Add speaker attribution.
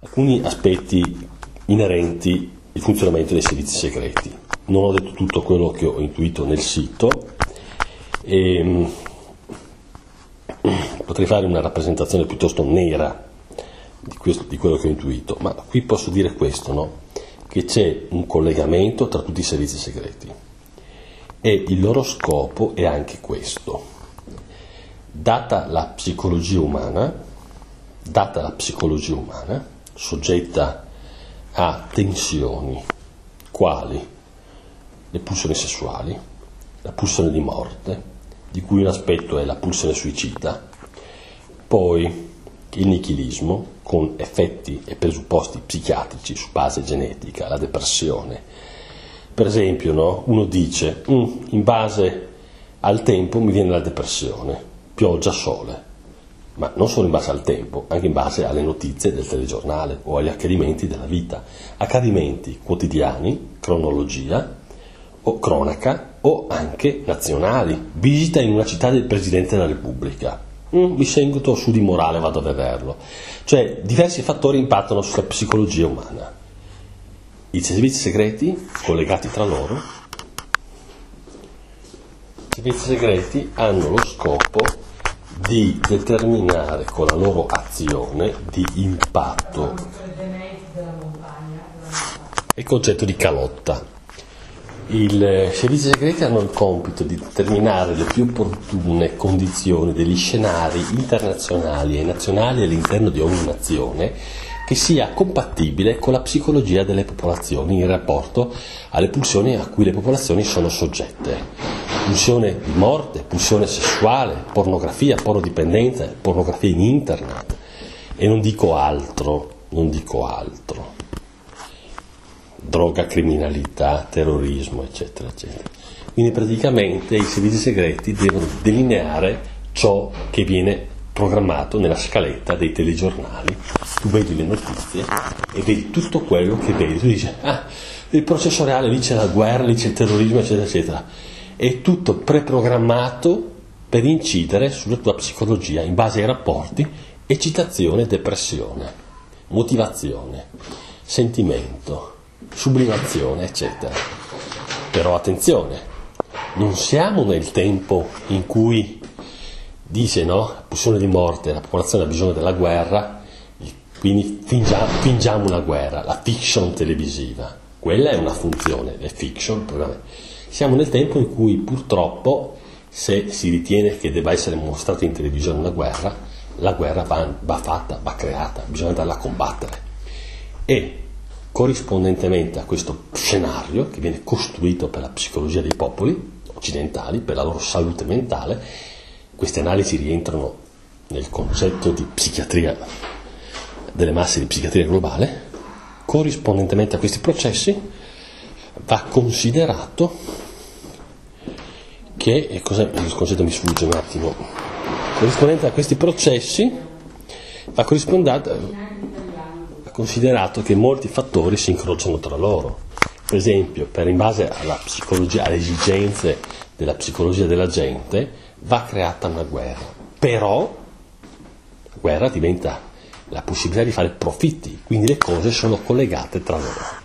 Speaker 1: alcuni aspetti inerenti al funzionamento dei servizi segreti. Non ho detto tutto quello che ho intuito nel sito e potrei fare una rappresentazione piuttosto nera di quello che ho intuito, ma qui posso dire questo, no? Che c'è un collegamento tra tutti i servizi segreti e il loro scopo è anche questo. Data la psicologia umana, soggetta a tensioni quali le pulsioni sessuali, la pulsione di morte, di cui un aspetto è la pulsione suicida, poi il nichilismo con effetti e presupposti psichiatrici su base genetica, la depressione. Per esempio, no? Uno dice, in base al tempo mi viene la depressione, pioggia, sole, ma non solo in base al tempo, anche in base alle notizie del telegiornale o agli accadimenti della vita, accadimenti quotidiani, cronologia o cronaca o anche nazionali, visita in una città del Presidente della Repubblica, mi sento su di morale, vado a vederlo. Cioè diversi fattori impattano sulla psicologia umana. I servizi segreti collegati tra loro, i servizi segreti hanno lo scopo di determinare con la loro azione di impatto il concetto di calotta. I servizi segreti hanno il compito di determinare le più opportune condizioni degli scenari internazionali e nazionali all'interno di ogni nazione che sia compatibile con la psicologia delle popolazioni in rapporto alle pulsioni a cui le popolazioni sono soggette. Pulsione di morte, pulsione sessuale, pornografia, pornodipendenza, pornografia in internet e non dico altro. Droga, criminalità, terrorismo, eccetera, eccetera. Quindi praticamente i servizi segreti devono delineare ciò che viene programmato nella scaletta dei telegiornali. Tu vedi le notizie e vedi tutto quello che vedi. Tu dici, il processo reale, lì c'è la guerra, lì c'è il terrorismo, eccetera, eccetera. È tutto preprogrammato per incidere sulla tua psicologia in base ai rapporti, eccitazione, depressione, motivazione, sentimento, sublimazione, eccetera. Però attenzione, non siamo nel tempo in cui dice, no, pulsione di morte, la popolazione ha bisogno della guerra, quindi fingiamo una guerra, la fiction televisiva, quella è una funzione, le fiction, siamo nel tempo in cui purtroppo, se si ritiene che debba essere mostrata in televisione una guerra, la guerra va fatta, va creata, bisogna andarla a combattere. E corrispondentemente a questo scenario che viene costruito per la psicologia dei popoli occidentali, per la loro salute mentale, queste analisi rientrano nel concetto di psichiatria delle masse, di psichiatria globale. Corrispondentemente a questi processi va considerato che, il concetto mi sfugge un attimo, corrispondente a questi processi va considerato che molti fattori si incrociano tra loro. Per esempio, in base alla psicologia, alle esigenze della psicologia della gente, va creata una guerra. Però la guerra diventa la possibilità di fare profitti, quindi le cose sono collegate tra loro.